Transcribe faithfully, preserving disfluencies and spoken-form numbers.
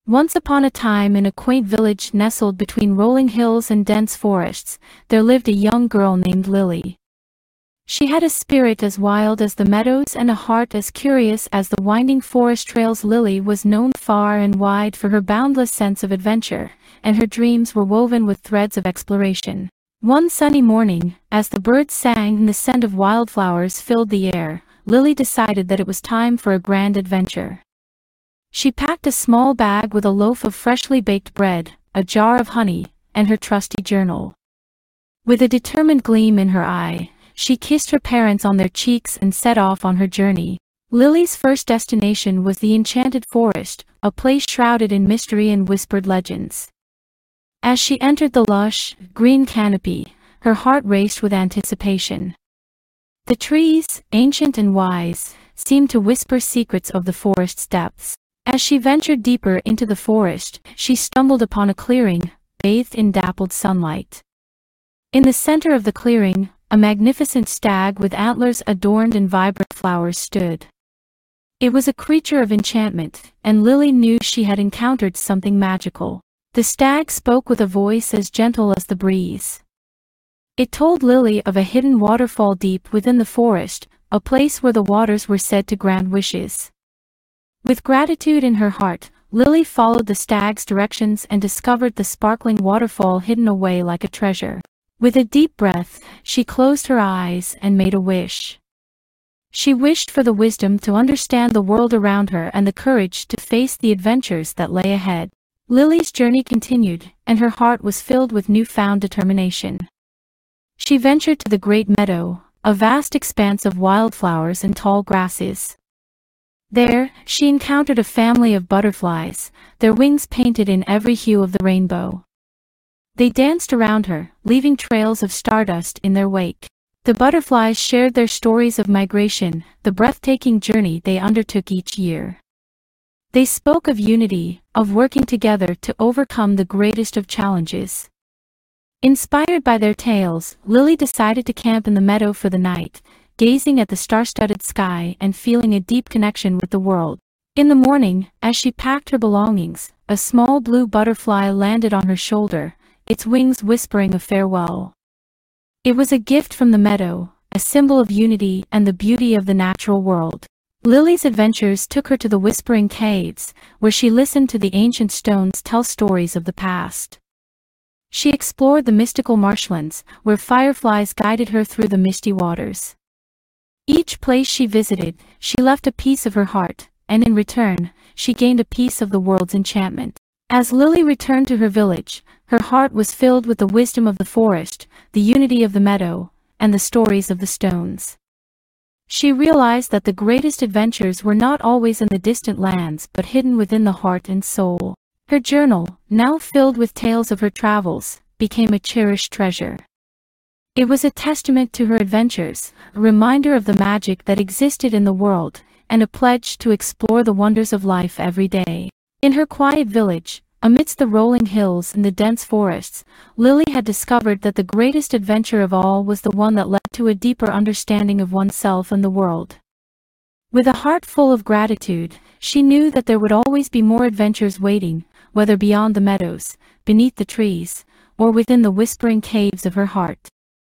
Once upon a time, in a quaint village nestled between rolling hills and dense forests, there lived a young girl named Lily. She had a spirit as wild as the meadows and a heart as curious as the winding forest trails. Lily was known far and wide for her boundless sense of adventure, and her dreams were woven with threads of exploration. One sunny morning, as the birds sang and the scent of wildflowers filled the air, Lily decided that it was time for a grand adventure. She packed a small bag with a loaf of freshly baked bread, a jar of honey, and her trusty journal. With a determined gleam in her eye, she kissed her parents on their cheeks and set off on her journey. Lily's first destination was the enchanted forest, a place shrouded in mystery and whispered legends. As she entered the lush, green canopy, her heart raced with anticipation. The trees, ancient and wise, seemed to whisper secrets of the forest's depths. As she ventured deeper into the forest, she stumbled upon a clearing, bathed in dappled sunlight. In the center of the clearing, a magnificent stag with antlers adorned in vibrant flowers stood. It was a creature of enchantment, and Lily knew she had encountered something magical. The stag spoke with a voice as gentle as the breeze. It told Lily of a hidden waterfall deep within the forest, a place where the waters were said to grant wishes. With gratitude in her heart, Lily followed the stag's directions and discovered the sparkling waterfall hidden away like a treasure. With a deep breath, she closed her eyes and made a wish. She wished for the wisdom to understand the world around her and the courage to face the adventures that lay ahead. Lily's journey continued, and her heart was filled with newfound determination. She ventured to the great meadow, a vast expanse of wildflowers and tall grasses. There, she encountered a family of butterflies, their wings painted in every hue of the rainbow. They danced around her, leaving trails of stardust in their wake. The butterflies shared their stories of migration, the breathtaking journey they undertook each year. They spoke of unity, of working together to overcome the greatest of challenges. Inspired by their tales, Lily decided to camp in the meadow for the night, gazing at the star-studded sky and feeling a deep connection with the world. In the morning, as she packed her belongings, a small blue butterfly landed on her shoulder, its wings whispering a farewell. It was a gift from the meadow, a symbol of unity and the beauty of the natural world. Lily's adventures took her to the Whispering Caves, where she listened to the ancient stones tell stories of the past. She explored the mystical marshlands, where fireflies guided her through the misty waters. Each place she visited, she left a piece of her heart, and in return, she gained a piece of the world's enchantment. As Lily returned to her village, her heart was filled with the wisdom of the forest, the unity of the meadow, and the stories of the stones. She realized that the greatest adventures were not always in the distant lands but hidden within the heart and soul. Her journal, now filled with tales of her travels, became a cherished treasure. It was a testament to her adventures, a reminder of the magic that existed in the world, and a pledge to explore the wonders of life every day. In her quiet village, amidst the rolling hills and the dense forests, Lily had discovered that the greatest adventure of all was the one that led to a deeper understanding of oneself and the world. With a heart full of gratitude, she knew that there would always be more adventures waiting, whether beyond the meadows, beneath the trees, or within the whispering caves of her heart.